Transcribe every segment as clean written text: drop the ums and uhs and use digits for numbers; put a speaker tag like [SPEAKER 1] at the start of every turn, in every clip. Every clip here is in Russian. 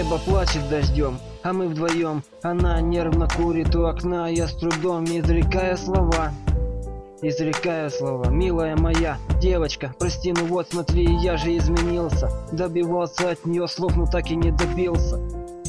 [SPEAKER 1] Небо плачет дождем, а мы вдвоем. Она нервно курит у окна, я с трудом изрекая слова. Милая моя девочка, прости, ну вот смотри, я же изменился. Добивался от нее слов, но так и не добился.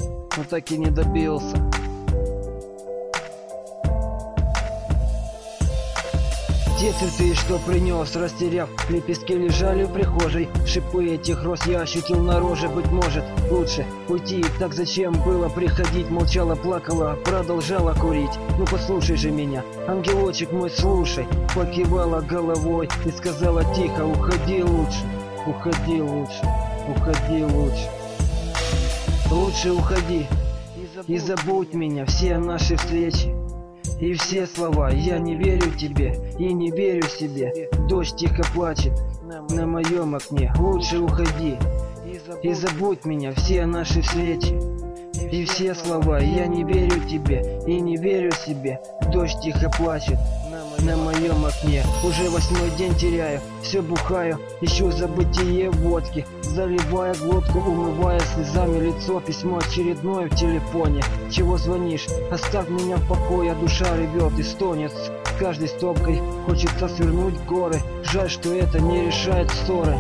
[SPEAKER 1] Те цветы, что принес, растеряв, лепестки лежали в прихожей. Шипы этих роз я ощутил на роже. Быть может, лучше уйти, так зачем было приходить? Молчала, плакала, продолжала курить. Ну послушай же меня, ангелочек мой, слушай. Покивала головой и сказала тихо: уходи лучше, уходи лучше, уходи лучше. Лучше уходи и забудь меня, все наши встречи и все слова. Я не верю тебе и не верю себе. Дождь тихо плачет на моем окне. Лучше уходи и забудь меня, все наши встречи и все слова. Я не верю тебе и не верю себе. Дождь тихо плачет на моем окне. Уже 8-й день теряю, все бухаю, ищу забытие водки, заливая глотку, умывая слезами лицо. Письмо очередное в телефоне. Чего звонишь? Оставь меня в покое, душа ревет и стонет. С каждой стопкой хочется свернуть горы. Жаль, что это не решает ссоры.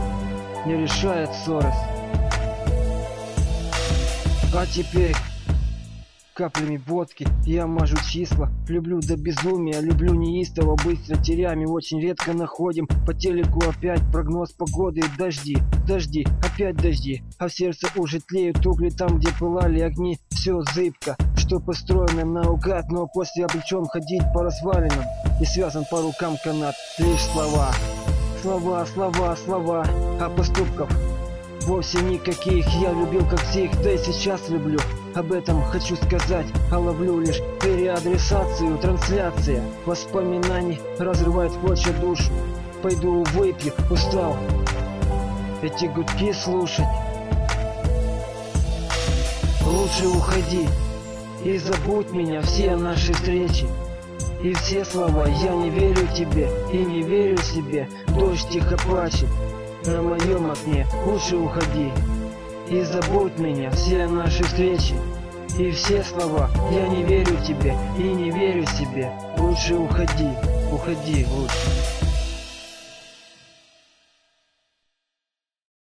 [SPEAKER 1] А теперь каплями водки я мажу числа. Люблю до безумия, люблю неистово, быстро теряем и очень редко находим. По телеку опять прогноз погоды: дожди, опять дожди. А в сердце уже тлеют угли там, где пылали огни. Все зыбко, что построено наугад, но после обречен ходить по развалинам и связан по рукам канат. Лишь слова, а поступков вовсе никаких. Я любил как всех, да и сейчас люблю. Об этом хочу сказать, а ловлю лишь переадресацию. Трансляция воспоминаний разрывает в клочья душу. Пойду выпью, устал эти гудки слушать. Лучше уходи и забудь меня, все наши встречи и все слова. Я не верю тебе и не верю себе. Дождь тихо плачет на моем окне. Лучше уходи и забудь меня, все наши встречи и все слова. Я не верю тебе и не верю себе. Лучше уходи, уходи лучше.